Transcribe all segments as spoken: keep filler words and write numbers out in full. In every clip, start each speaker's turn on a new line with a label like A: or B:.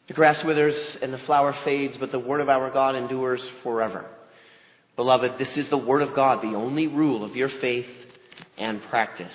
A: The grass withers and the flower fades, but the word of our God endures forever. Beloved, this is the word of God, the only rule of your faith and practice.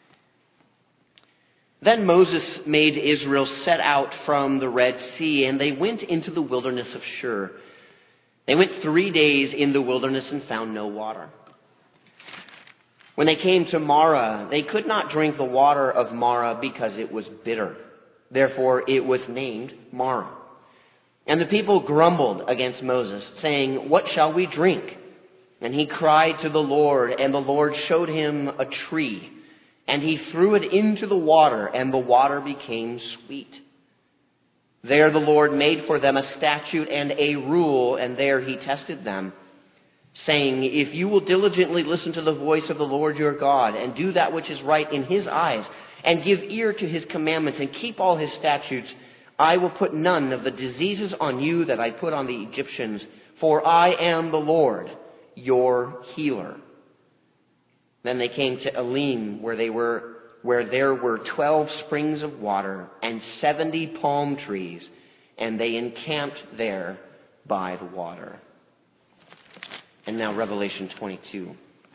A: Then Moses made Israel set out from the Red Sea, and they went into the wilderness of Shur. They went three days in the wilderness and found no water. When they came to Marah, they could not drink the water of Marah because it was bitter. Therefore, it was named Marah. And the people grumbled against Moses, saying, "What shall we drink?" And he cried to the Lord, and the Lord showed him a tree. And he threw it into the water, and the water became sweet. There the Lord made for them a statute and a rule, and there he tested them, saying, "If you will diligently listen to the voice of the Lord your God, and do that which is right in his eyes, and give ear to his commandments, and keep all his statutes, I will put none of the diseases on you that I put on the Egyptians, for I am the Lord, your healer." Then they came to Elim, where they were, where there were twelve springs of water and seventy palm trees, and they encamped there by the water. And now Revelation twenty-two.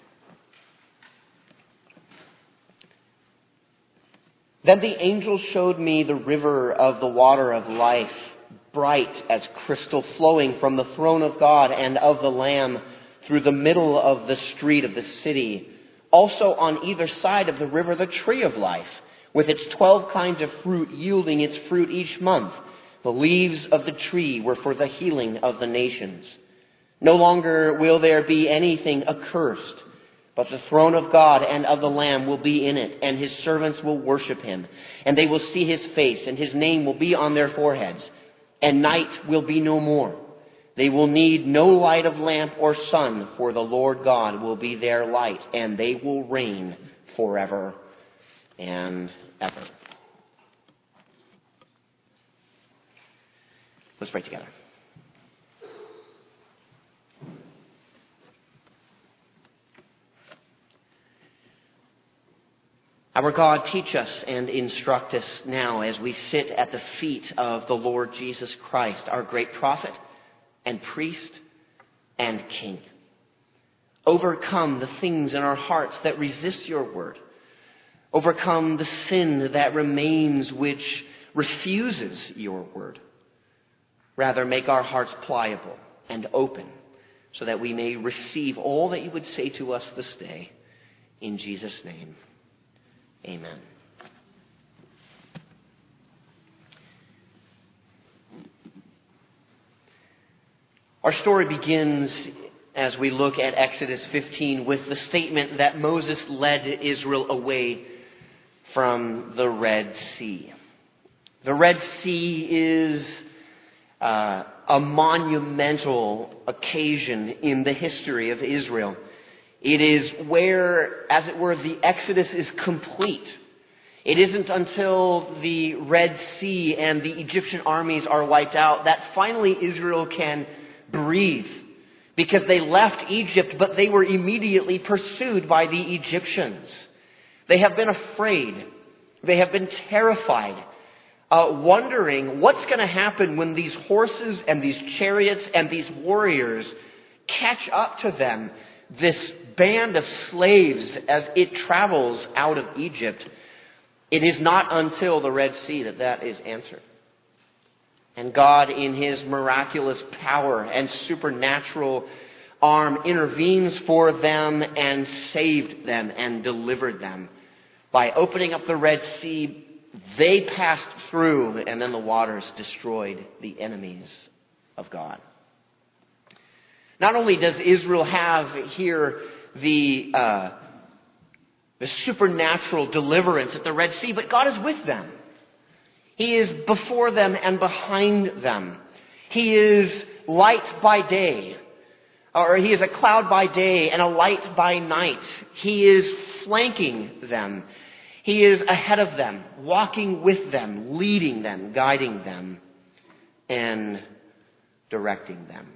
A: Then the angel showed me the river of the water of life, bright as crystal, flowing from the throne of God and of the Lamb through the middle of the street of the city. Also on either side of the river, the tree of life, with its twelve kinds of fruit, yielding its fruit each month. The leaves of the tree were for the healing of the nations. No longer will there be anything accursed, but the throne of God and of the Lamb will be in it, and his servants will worship him. And they will see his face, and his name will be on their foreheads. And night will be no more. They will need no light of lamp or sun, for the Lord God will be their light, and they will reign forever and ever. Let's pray together. Our God, teach us and instruct us now as we sit at the feet of the Lord Jesus Christ, our great prophet and priest and king. Overcome the things in our hearts that resist your word. Overcome the sin that remains, which refuses your word. Rather, make our hearts pliable and open so that we may receive all that you would say to us this day. In Jesus' name, amen. Our story begins, as we look at Exodus fifteen, with the statement that Moses led Israel away from the Red Sea. The Red Sea is uh, a monumental occasion in the history of Israel. It is where, as it were, the Exodus is complete. It isn't until the Red Sea and the Egyptian armies are wiped out that finally Israel can breathe, because they left Egypt, but they were immediately pursued by the Egyptians. They have been afraid. They have been terrified, uh, wondering what's going to happen when these horses and these chariots and these warriors catch up to them, this band of slaves, as it travels out of Egypt. It is not until the Red Sea that that is answered. And God, in his miraculous power and supernatural arm, intervenes for them and saved them and delivered them. By opening up the Red Sea, they passed through, and then the waters destroyed the enemies of God. Not only does Israel have here the, uh, the supernatural deliverance at the Red Sea, but God is with them. He is before them and behind them. He is light by day, or he is a cloud by day and a light by night. He is flanking them. He is ahead of them, walking with them, leading them, guiding them, and directing them.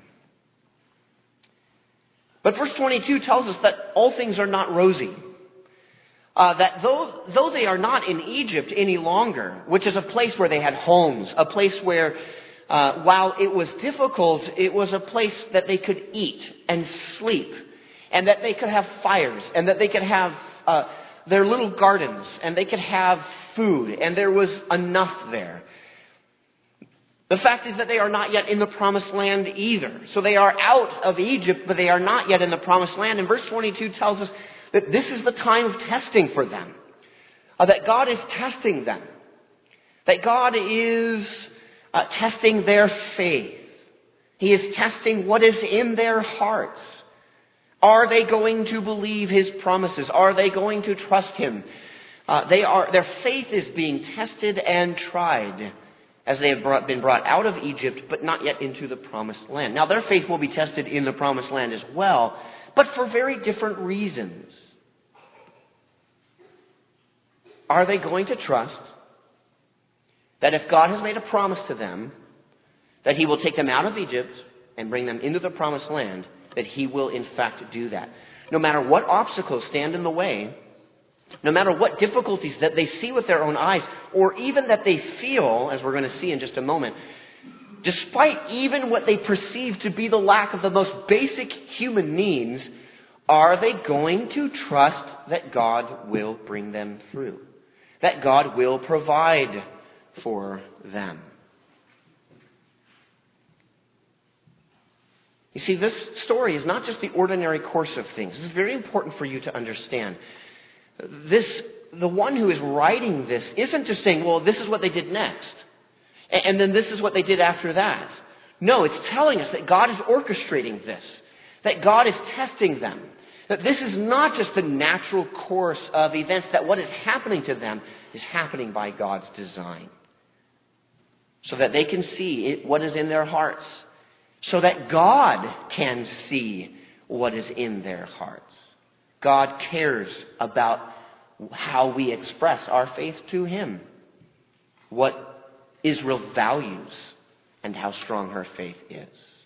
A: But verse twenty-two tells us that all things are not rosy. Uh, that though, though they are not in Egypt any longer, which is a place where they had homes, a place where Uh, while it was difficult, it was a place that they could eat and sleep, and that they could have fires, and that they could have uh, their little gardens, and they could have food, and there was enough there. The fact is that they are not yet in the promised land either. So they are out of Egypt, but they are not yet in the promised land. And verse twenty-two tells us that this is the time of testing for them. Uh, that God is testing them. That God is uh, testing their faith. He is testing what is in their hearts. Are they going to believe His promises? Are they going to trust Him? Uh, they are. Their faith is being tested and tried as they have brought, been brought out of Egypt, but not yet into the promised land. Now, their faith will be tested in the promised land as well, but for very different reasons. Are they going to trust that if God has made a promise to them, that He will take them out of Egypt and bring them into the promised land, that He will in fact do that? No matter what obstacles stand in the way, no matter what difficulties that they see with their own eyes, or even that they feel, as we're going to see in just a moment, despite even what they perceive to be the lack of the most basic human needs, are they going to trust that God will bring them through? That God will provide for them? You see, this story is not just the ordinary course of things. This is very important for you to understand. This, the one who is writing this isn't just saying, well, this is what they did next, and then this is what they did after that. No, it's telling us that God is orchestrating this, that God is testing them, that this is not just the natural course of events, that what is happening to them is happening by God's design, so that they can see it, what is in their hearts, so that God can see what is in their hearts. God cares about how we express our faith to Him, what Israel values, and how strong her faith is.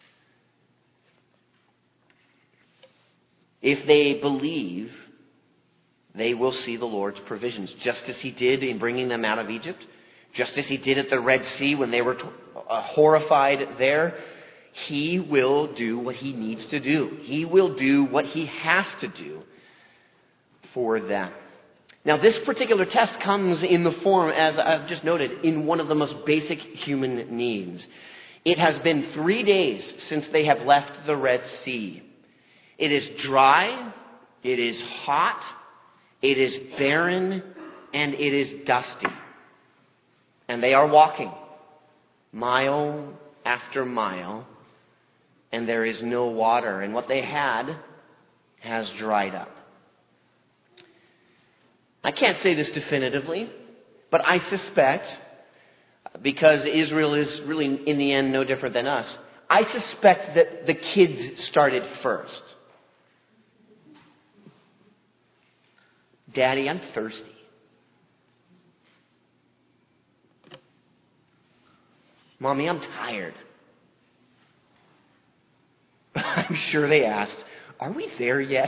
A: If they believe, they will see the Lord's provisions, just as He did in bringing them out of Egypt, just as He did at the Red Sea when they were uh, horrified there. He will do what He needs to do. He will do what He has to do for them. Now, this particular test comes in the form, as I've just noted, in one of the most basic human needs. It has been three days since they have left the Red Sea. It is dry, it is hot, it is barren, and it is dusty. And they are walking mile after mile, and there is no water. And what they had has dried up. I can't say this definitively, but I suspect, because Israel is really in the end no different than us, I suspect that the kids started first. Daddy, I'm thirsty. Mommy, I'm tired. I'm sure they asked, are we there yet?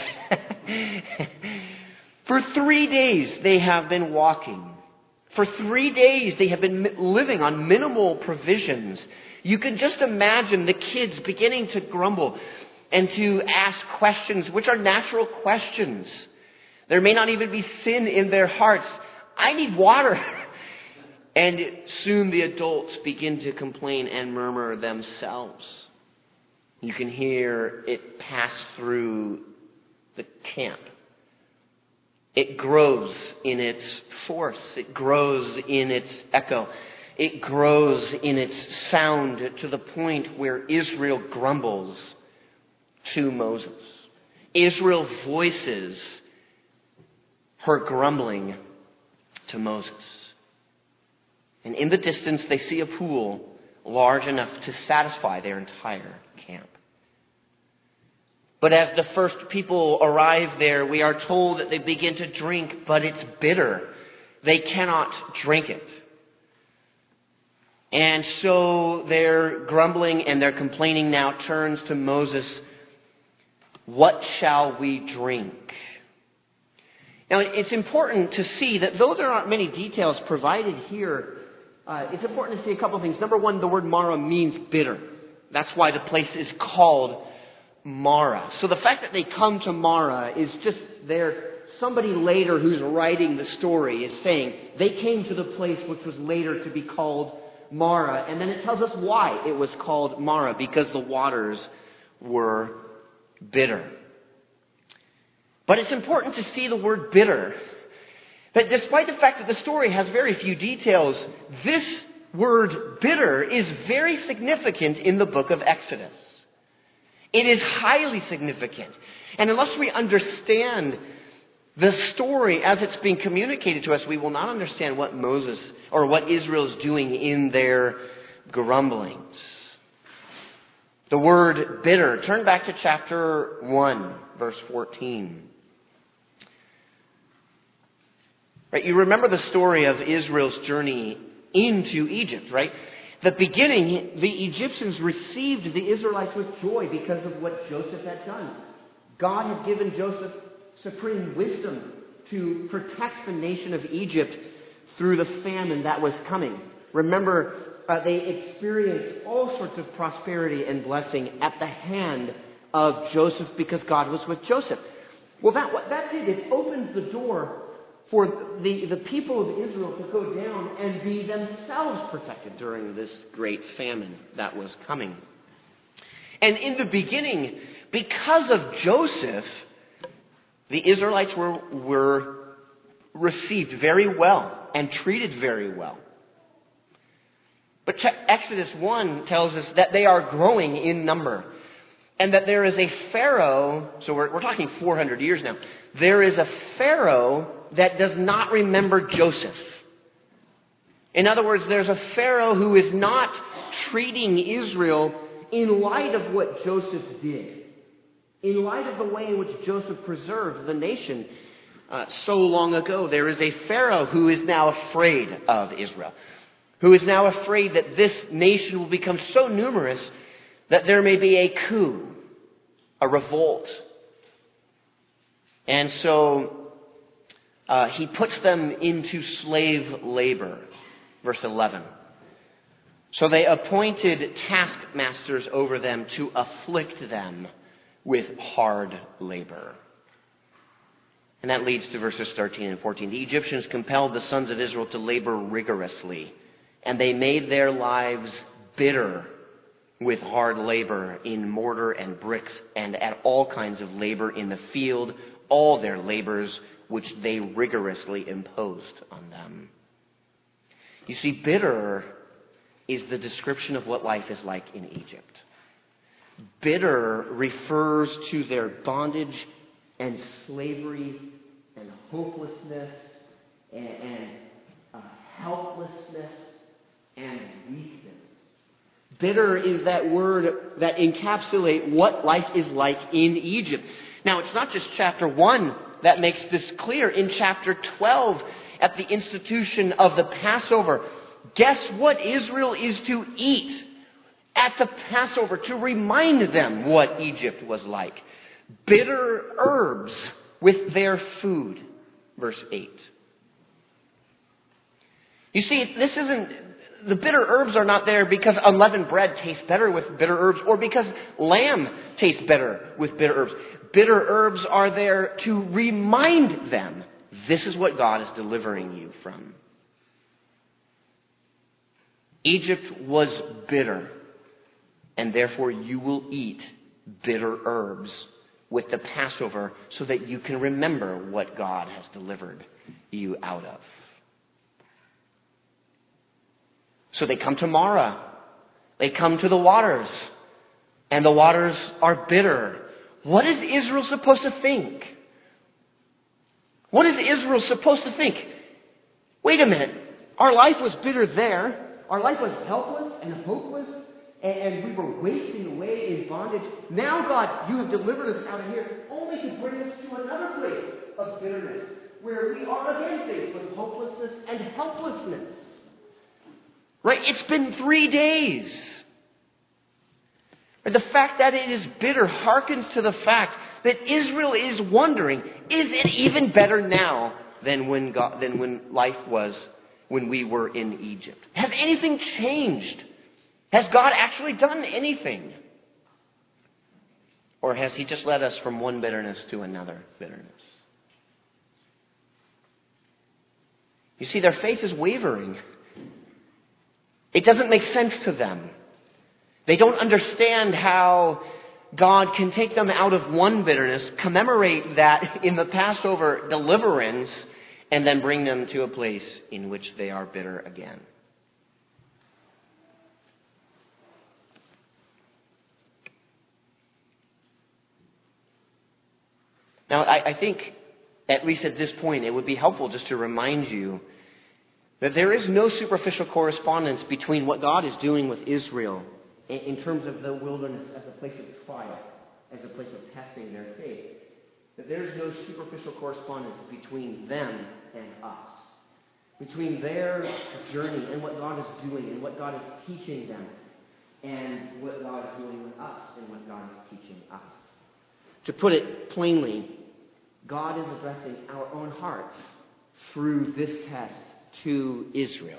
A: For three days they have been walking. For three days they have been living on minimal provisions. You can just imagine the kids beginning to grumble and to ask questions, which are natural questions. There may not even be sin in their hearts. I need water. And soon the adults begin to complain and murmur themselves. You can hear it pass through the camp. It grows in its force. It grows in its echo. It grows in its sound to the point where Israel grumbles to Moses. Israel voices her grumbling to Moses. And in the distance, they see a pool large enough to satisfy their entire camp. But as the first people arrive there, we are told that they begin to drink, but it's bitter. They cannot drink it. And so their grumbling and their complaining now turns to Moses. What shall we drink? Now, it's important to see that though there aren't many details provided here, uh, it's important to see a couple of things. Number one, the word Marah means bitter. That's why the place is called Marah. So the fact that they come to Marah is just there. Somebody later who's writing the story is saying they came to the place which was later to be called Marah. And then it tells us why it was called Marah, because the waters were bitter. But it's important to see the word bitter. That despite the fact that the story has very few details, this word bitter is very significant in the book of Exodus. It is highly significant. And unless we understand the story as it's being communicated to us, we will not understand what Moses or what Israel is doing in their grumblings. The word bitter. Turn back to chapter one, verse fourteen. Right, you remember the story of Israel's journey into Egypt, right? The beginning, the Egyptians received the Israelites with joy because of what Joseph had done. God had given Joseph supreme wisdom to protect the nation of Egypt through the famine that was coming. Remember, uh, they experienced all sorts of prosperity and blessing at the hand of Joseph because God was with Joseph. Well, that what that did, it opened the door for the, the people of Israel to go down and be themselves protected during this great famine that was coming. And in the beginning, because of Joseph, the Israelites were, were received very well and treated very well. But Exodus one tells us that they are growing in number. And that there is a Pharaoh, so we're, we're talking four hundred years now. There is a Pharaoh that does not remember Joseph. In other words, there's a Pharaoh who is not treating Israel in light of what Joseph did. In light of the way in which Joseph preserved the nation uh, so long ago, there is a Pharaoh who is now afraid of Israel. Who is now afraid that this nation will become so numerous that there may be a coup, a revolt. And so uh, he puts them into slave labor. Verse eleven. So they appointed taskmasters over them to afflict them with hard labor. And that leads to verses thirteen and fourteen. The Egyptians compelled the sons of Israel to labor rigorously, and they made their lives bitter with hard labor in mortar and bricks and at all kinds of labor in the field, all their labors which they rigorously imposed on them. You see, bitter is the description of what life is like in Egypt. Bitter refers to their bondage and slavery and hopelessness and, and uh, helplessness and weakness. Bitter is that word that encapsulates what life is like in Egypt. Now, it's not just chapter one that makes this clear. In chapter twelve, at the institution of the Passover, guess what Israel is to eat at the Passover to remind them what Egypt was like? Bitter herbs with their food. Verse eight. You see, this isn't... The bitter herbs are not there because unleavened bread tastes better with bitter herbs or because lamb tastes better with bitter herbs. Bitter herbs are there to remind them this is what God is delivering you from. Egypt was bitter, and therefore you will eat bitter herbs with the Passover so that you can remember what God has delivered you out of. So they come to Marah. They come to the waters. And the waters are bitter. What is Israel supposed to think? What is Israel supposed to think? Wait a minute. Our life was bitter there. Our life was helpless and hopeless. And we were wasting away in bondage. Now, God, you have delivered us out of here only to bring us to another place of bitterness where we are again faced with hopelessness and helplessness. Right? It's been three days. And the fact that it is bitter harkens to the fact that Israel is wondering, is it even better now than when God, than when life was when we were in Egypt? Has anything changed? Has God actually done anything? Or has he just led us from one bitterness to another bitterness? You see, their faith is wavering. It doesn't make sense to them. They don't understand how God can take them out of one bitterness, commemorate that in the Passover deliverance, and then bring them to a place in which they are bitter again. Now, I, I think, at least at this point, it would be helpful just to remind you that there is no superficial correspondence between what God is doing with Israel in, in terms of the wilderness as a place of trial, as a place of testing their faith. That there is no superficial correspondence between them and us. Between their journey and what God is doing and what God is teaching them and what God is doing with us and what God is teaching us. To put it plainly, God is addressing our own hearts through this test to Israel.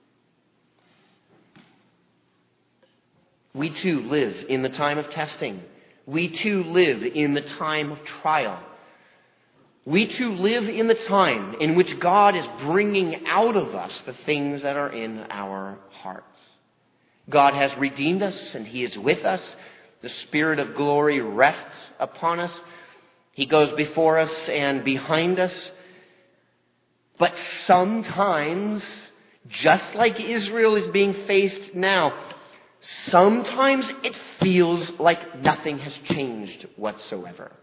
A: We too live in the time of testing. We too live in the time of trial. We too live in the time in which God is bringing out of us the things that are in our hearts. God has redeemed us and he is with us. The Spirit of glory rests upon us. He goes before us and behind us. But sometimes, just like Israel is being faced now, sometimes it feels like nothing has changed whatsoever.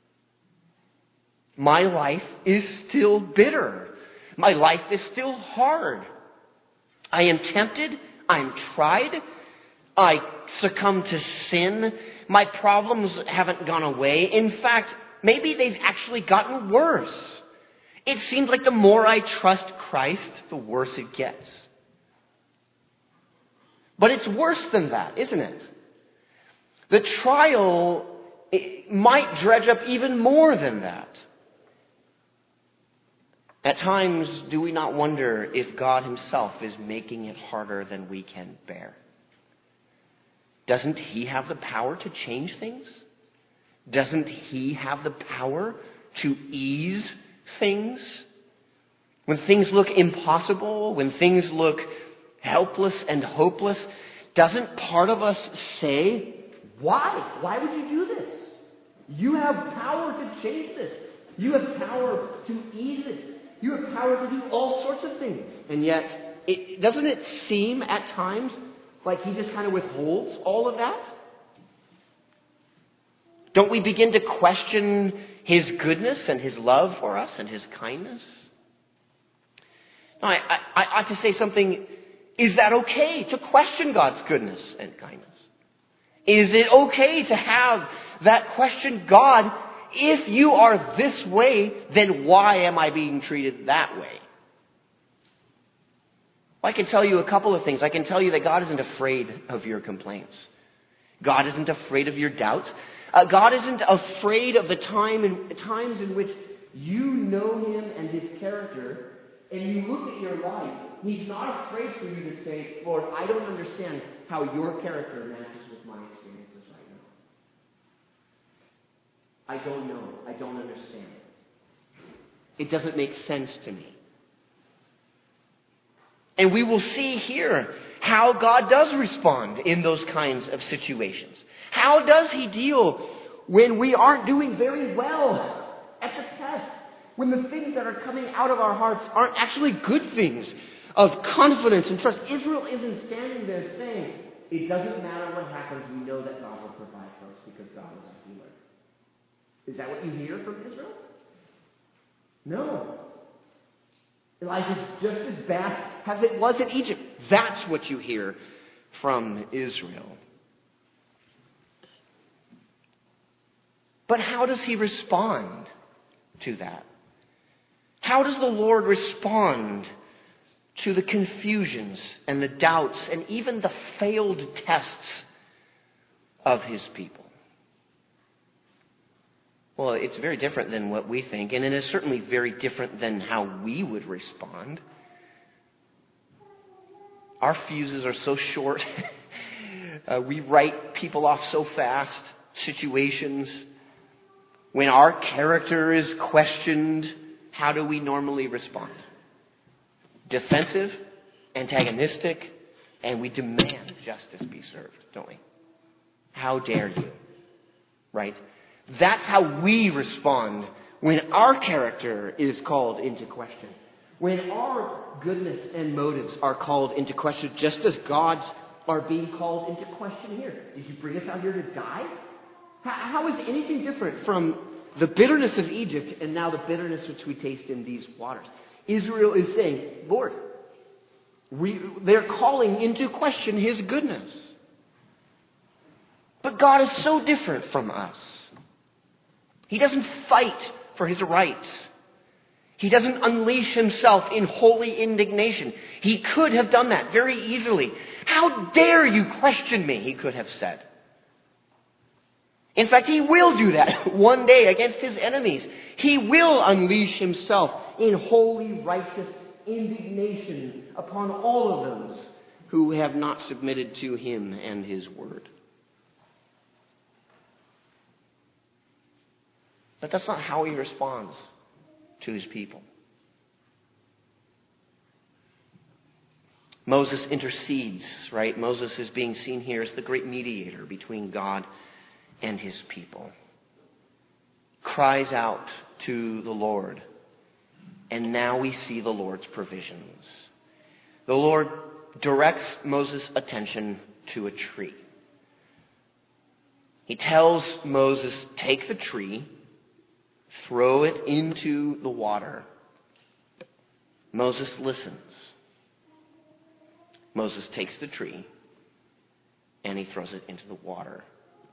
A: My life is still bitter. My life is still hard. I am tempted. I'm tried. I succumb to sin. My problems haven't gone away. In fact, maybe they've actually gotten worse. It seems like the more I trust Christ, the worse it gets. But it's worse than that, isn't it? The trial might dredge up even more than that. At times, do we not wonder if God himself is making it harder than we can bear? Doesn't he have the power to change things? Doesn't he have the power to ease things? When things look impossible, when things look helpless and hopeless, doesn't part of us say, why? Why would you do this? You have power to change this. You have power to ease it. You have power to do all sorts of things. And yet, it, doesn't it seem at times like he just kind of withholds all of that? Don't we begin to question his goodness and his love for us and his kindness? Now, I, I, I ought to say something. Is that okay to question God's goodness and kindness? Is it okay to have that question, God, if you are this way, then why am I being treated that way? Well, I can tell you a couple of things. I can tell you that God isn't afraid of your complaints. God isn't afraid of your doubts. Uh, God isn't afraid of the time and times in which you know him and his character, and you look at your life. He's not afraid for you to say, Lord, I don't understand how your character matches with my experiences right now. I don't know. I don't understand. It doesn't make sense to me. And we will see here how God does respond in those kinds of situations. How does he deal when we aren't doing very well at the test? When the things that are coming out of our hearts aren't actually good things of confidence and trust. Israel isn't standing there saying, it doesn't matter what happens, we know that God will provide for us because God is a healer. Is that what you hear from Israel? No. Life is just as bad as it was in Egypt. That's what you hear from Israel. But how does he respond to that? How does the Lord respond to the confusions and the doubts and even the failed tests of his people? Well, it's very different than what we think, and it is certainly very different than how we would respond. Our fuses are so short. uh, we write people off so fast. Situations. When our character is questioned, how do we normally respond? Defensive, antagonistic, and we demand justice be served, don't we? How dare you? Right? That's how we respond when our character is called into question. When our goodness and motives are called into question, just as God's are being called into question here. Did you bring us out here to die? How is anything different from the bitterness of Egypt and now the bitterness which we taste in these waters? Israel is saying, Lord, we, they're calling into question His goodness. But God is so different from us. He doesn't fight for His rights. He doesn't unleash Himself in holy indignation. He could have done that very easily. How dare you question me, He could have said. In fact, He will do that one day against His enemies. He will unleash Himself in holy, righteous indignation upon all of those who have not submitted to Him and His word. But that's not how He responds to His people. Moses intercedes, right? Moses is being seen here as the great mediator between God and His people. Cries out to the Lord. And now we see the Lord's provisions. The Lord directs Moses' attention to a tree. He tells Moses, take the tree, throw it into the water. Moses listens. Moses takes the tree and he throws it into the water.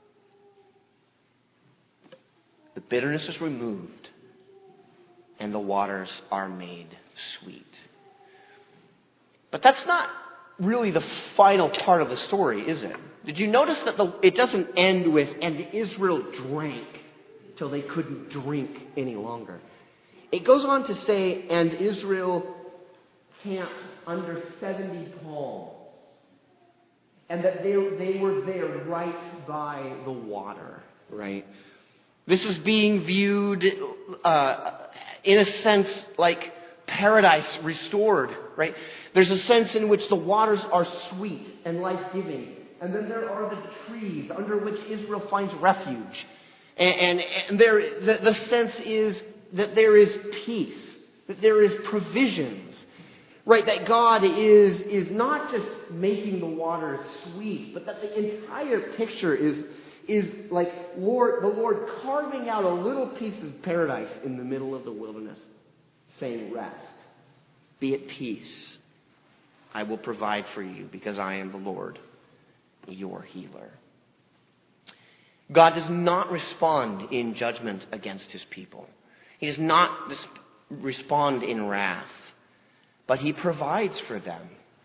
A: The bitterness is removed and the waters are made sweet. But that's not really the final part of the story, is it? Did you notice that the, it doesn't end with, and Israel drank till they couldn't drink any longer. It goes on to say, and Israel camped under seventy palms, and that they, they were there right by the water, right? This is being viewed, uh, in a sense, like paradise restored, right? There's a sense in which the waters are sweet and life-giving. And then there are the trees under which Israel finds refuge. And, and, and there, the, the sense is that there is peace, that there is provisions, right? That God is, is not just making the waters sweet, but that the entire picture is, is like Lord, the Lord carving out a little piece of paradise in the middle of the wilderness, saying, rest, be at peace. I will provide for you because I am the Lord, your healer. God does not respond in judgment against His people. He does not respond in wrath, but He provides for them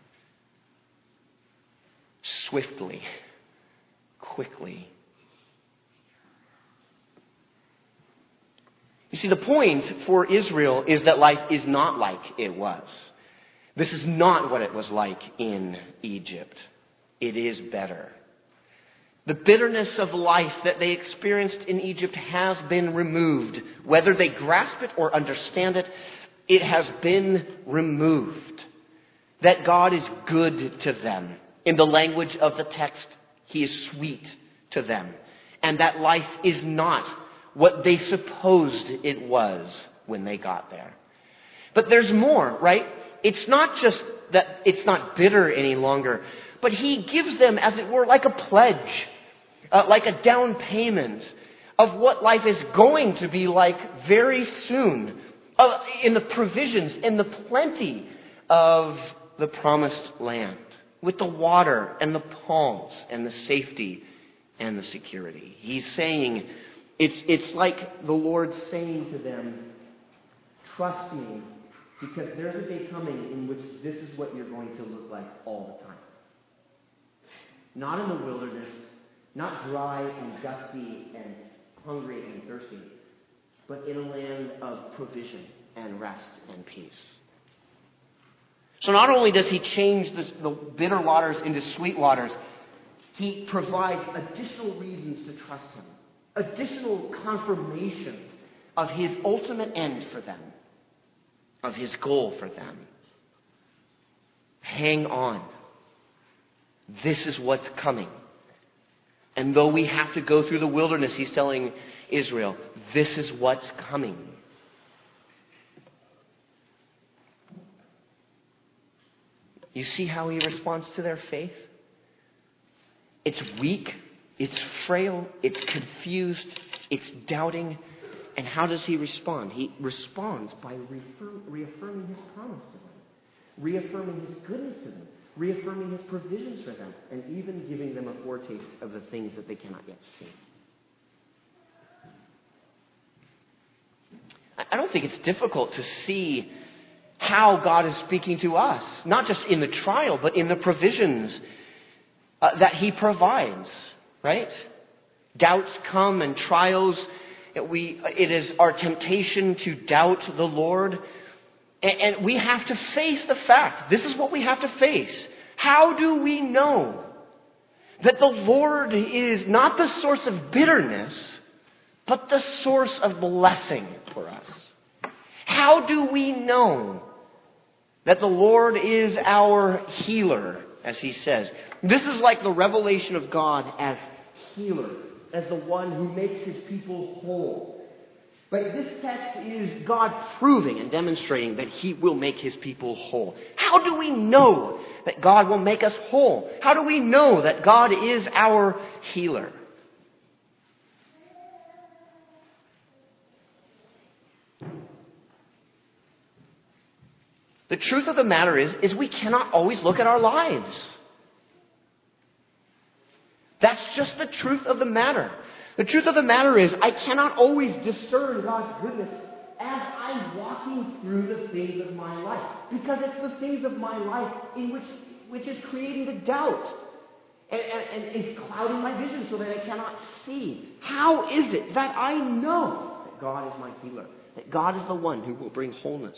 A: swiftly, quickly. You see, the point for Israel is that life is not like it was. This is not what it was like in Egypt. It is better. The bitterness of life that they experienced in Egypt has been removed. Whether they grasp it or understand it, it has been removed. That God is good to them. In the language of the text, He is sweet to them. And that life is not what they supposed it was when they got there. But there's more, right? It's not just that it's not bitter any longer, but He gives them, as it were, like a pledge, uh, like a down payment of what life is going to be like very soon, uh, in the provisions, in the plenty of the promised land, with the water and the palms and the safety and the security. He's saying, it's, it's like the Lord saying to them, trust me, because there's a day coming in which this is what you're going to look like all the time. Not in the wilderness, not dry and dusty and hungry and thirsty, but in a land of provision and rest and peace. So not only does he change the, the bitter waters into sweet waters, he provides additional reasons to trust him, additional confirmation of his ultimate end for them, of his goal for them. Hang on. This is what's coming. And though we have to go through the wilderness, he's telling Israel, this is what's coming. You see how he responds to their faith? It's weak, it's frail, it's confused, it's doubting. And how does he respond? He responds by reaffirm, reaffirming his promise to them, reaffirming his goodness to them, reaffirming his provisions for them, and even giving them a foretaste of the things that they cannot yet see. I don't think it's difficult to see how God is speaking to us, not just in the trial, but in the provisions uh, that he provides, right? Doubts come and trials. We, it is our temptation to doubt the Lord. And, and we have to face the fact. This is what we have to face. How do we know that the Lord is not the source of bitterness, but the source of blessing for us? How do we know that the Lord is our healer, as he says? This is like the revelation of God as healer, as the one who makes his people whole. But this text is God proving and demonstrating that he will make his people whole. How do we know that God will make us whole? How do we know that God is our healer? The truth of the matter is, is we cannot always look at our lives. That's just the truth of the matter. The truth of the matter is, I cannot always discern God's goodness as I'm walking through the things of my life. Because it's the things of my life in which, which is creating the doubt. And, and, and it's clouding my vision so that I cannot see. How is it that I know that God is my healer? That God is the one who will bring wholeness?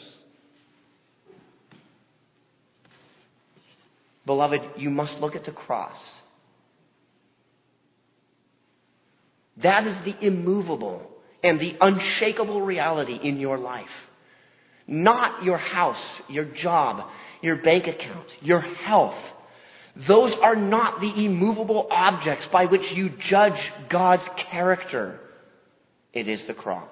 A: Beloved, you must look at the cross. That is the immovable and the unshakable reality in your life. Not your house, your job, your bank account, your health. Those are not the immovable objects by which you judge God's character. It is the cross.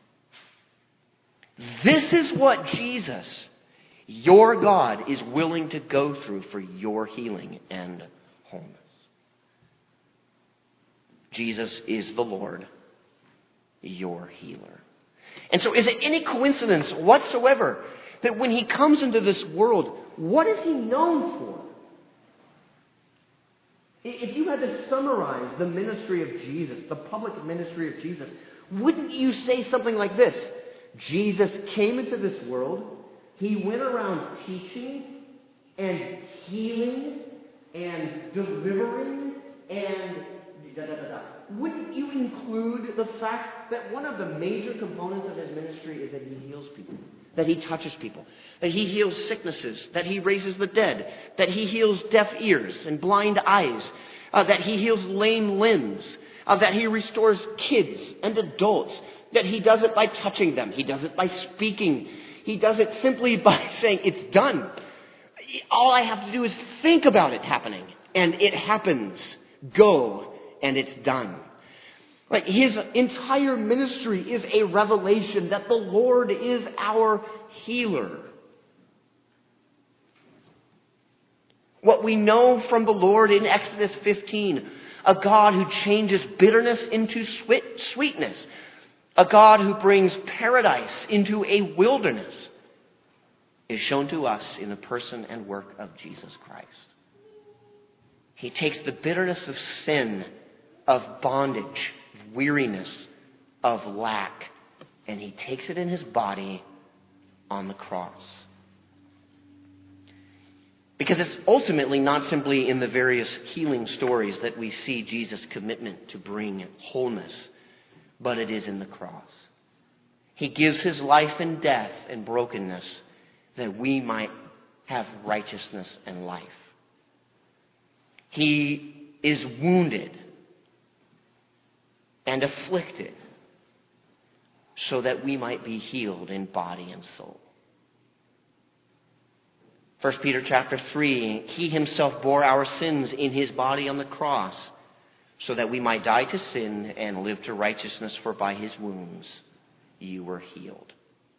A: This is what Jesus, your God, is willing to go through for your healing and wholeness. Jesus is the Lord, your healer. And so is it any coincidence whatsoever that when he comes into this world, what is he known for? If you had to summarize the ministry of Jesus, the public ministry of Jesus, wouldn't you say something like this? Jesus came into this world, he went around teaching and healing and delivering and da da da da. Wouldn't you include the fact that one of the major components of his ministry is that he heals people, that he touches people, that he heals sicknesses, that he raises the dead, that he heals deaf ears and blind eyes, uh, that he heals lame limbs, uh, that he restores kids and adults, that he does it by touching them, he does it by speaking, he does it simply by saying, it's done. All I have to do is think about it happening, and it happens. Go, and it's done. Like his entire ministry is a revelation that the Lord is our healer. What we know from the Lord in Exodus fifteen, a God who changes bitterness into sweet, sweetness, a God who brings paradise into a wilderness, is shown to us in the person and work of Jesus Christ. He takes the bitterness of sin, of bondage, of weariness, of lack, and he takes it in his body on the cross. Because it's ultimately not simply in the various healing stories that we see Jesus' commitment to bring wholeness, but it is in the cross. He gives his life in death and brokenness that we might have righteousness and life. He is wounded and afflicted so that we might be healed in body and soul. First Peter chapter three, he himself bore our sins in his body on the cross so that we might die to sin and live to righteousness, for by his wounds you were healed.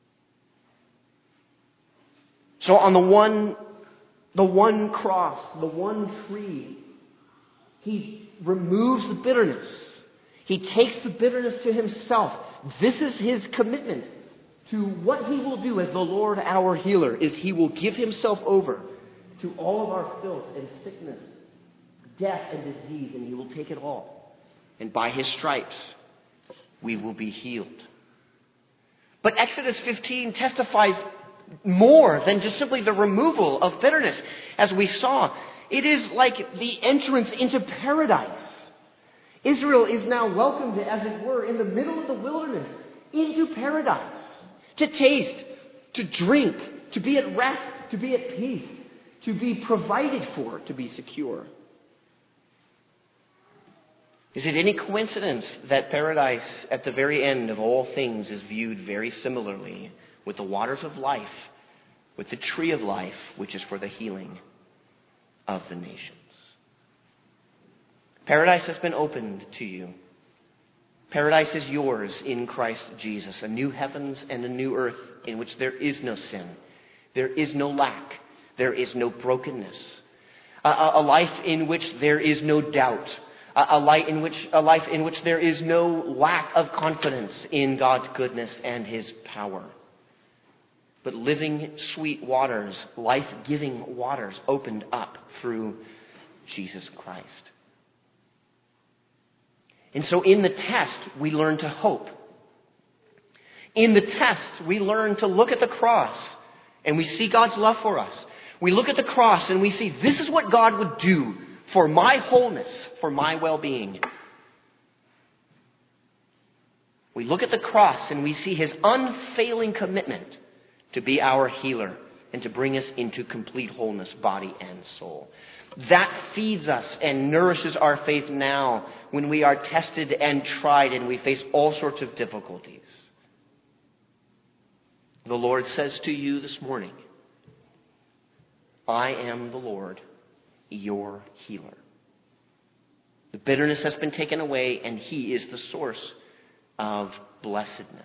A: So on the one, the one cross, the one tree, he removes the bitterness. He takes the bitterness to himself. This is his commitment to what he will do as the Lord our healer, is he will give himself over to all of our filth and sickness, death and disease, and he will take it all. And by his stripes, we will be healed. But Exodus fifteen testifies more than just simply the removal of bitterness. As we saw, it is like the entrance into paradise. Israel is now welcomed, as it were, in the middle of the wilderness, into paradise. To taste, to drink, to be at rest, to be at peace, to be provided for, to be secure. Is it any coincidence that paradise at the very end of all things is viewed very similarly with the waters of life, with the tree of life, which is for the healing of the nations? Paradise has been opened to you. Paradise is yours in Christ Jesus, a new heavens and a new earth in which there is no sin, there is no lack, there is no brokenness, a, a life in which there is no doubt, a, a, life in which, a life in which there is no lack of confidence in God's goodness and his power, but living sweet waters, life-giving waters opened up through Jesus Christ. And so in the test, we learn to hope. In the test, we learn to look at the cross and we see God's love for us. We look at the cross and we see this is what God would do for my wholeness, for my well-being. We look at the cross and we see his unfailing commitment to be our healer and to bring us into complete wholeness, body and soul. That feeds us and nourishes our faith now when we are tested and tried and we face all sorts of difficulties. The Lord says to you this morning, I am the Lord, your healer. The bitterness has been taken away and he is the source of blessedness.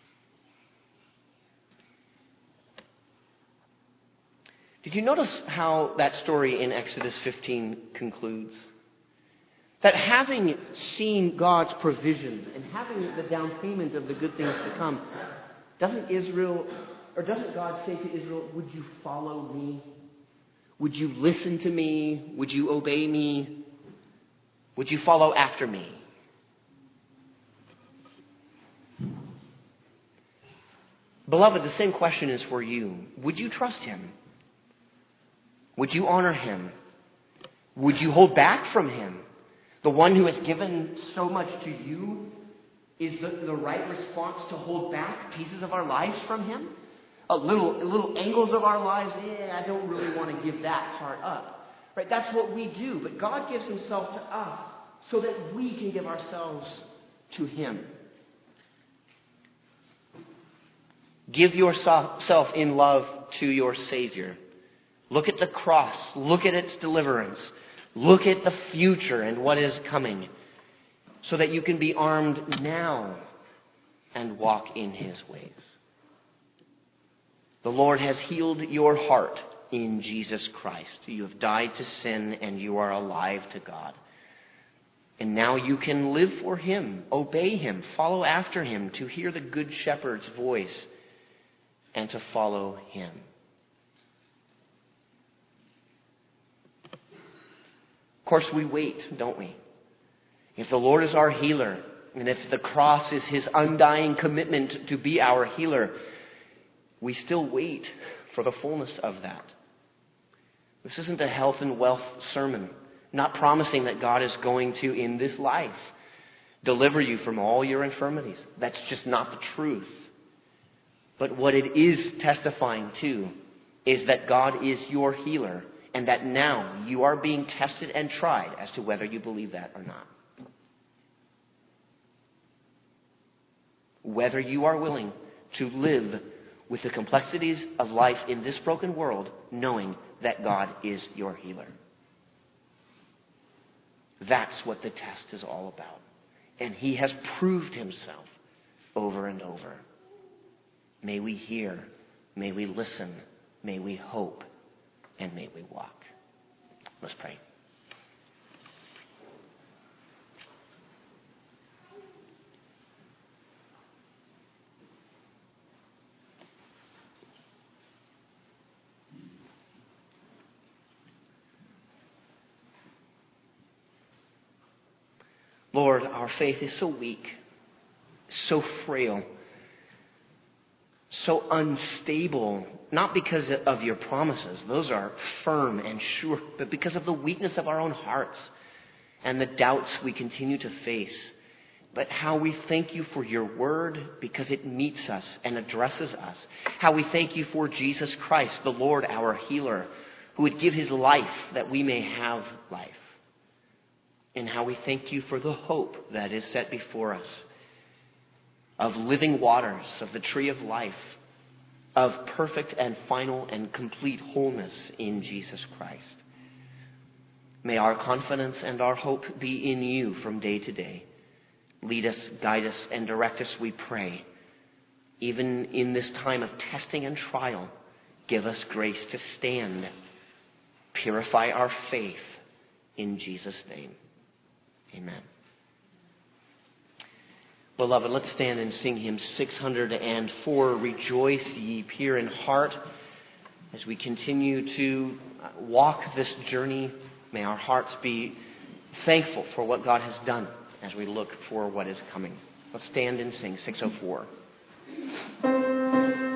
A: Did you notice how that story in Exodus fifteen concludes? That having seen God's provisions and having the down payment of the good things to come, doesn't Israel, or doesn't God say to Israel, would you follow me? Would you listen to me? Would you obey me? Would you follow after me? Beloved, the same question is for you. Would you trust him? Would you honor him? Would you hold back from him? The one who has given so much to you, is the, the right response to hold back pieces of our lives from him? A little, little angles of our lives, yeah, I don't really want to give that part up. Right? That's what we do. But God gives himself to us so that we can give ourselves to him. Give yourself in love to your Savior. Look at the cross. Look at its deliverance. Look at the future and what is coming, so that you can be armed now and walk in his ways. The Lord has healed your heart in Jesus Christ. You have died to sin and you are alive to God. And now you can live for him, obey him, follow after him, to hear the Good Shepherd's voice and to follow him. Of course, we wait, don't we? If the Lord is our healer, and if the cross is his undying commitment to be our healer, we still wait for the fullness of that. This isn't a health and wealth sermon, not promising that God is going to, in this life, deliver you from all your infirmities. That's just not the truth. But what it is testifying to is that God is your healer, and that now you are being tested and tried as to whether you believe that or not. Whether you are willing to live with the complexities of life in this broken world, knowing that God is your healer. That's what the test is all about. And he has proved himself over and over. May we hear, may we listen, may we hope, and may we walk. Let's pray. Lord, our faith is so weak, so frail, so unstable, not because of your promises. Those are firm and sure, but because of the weakness of our own hearts and the doubts we continue to face. But how we thank you for your word because it meets us and addresses us. How we thank you for Jesus Christ, the Lord, our healer, who would give his life that we may have life. And how we thank you for the hope that is set before us of living waters, of the tree of life, of perfect and final and complete wholeness in Jesus Christ. May our confidence and our hope be in you from day to day. Lead us, guide us, and direct us, we pray. Even in this time of testing and trial, give us grace to stand. Purify our faith in Jesus' name. Amen. Beloved, let's stand and sing hymn six hundred four, Rejoice Ye Pure in Heart. As we continue to walk this journey, may our hearts be thankful for what God has done as we look for what is coming. Let's stand and sing six oh four.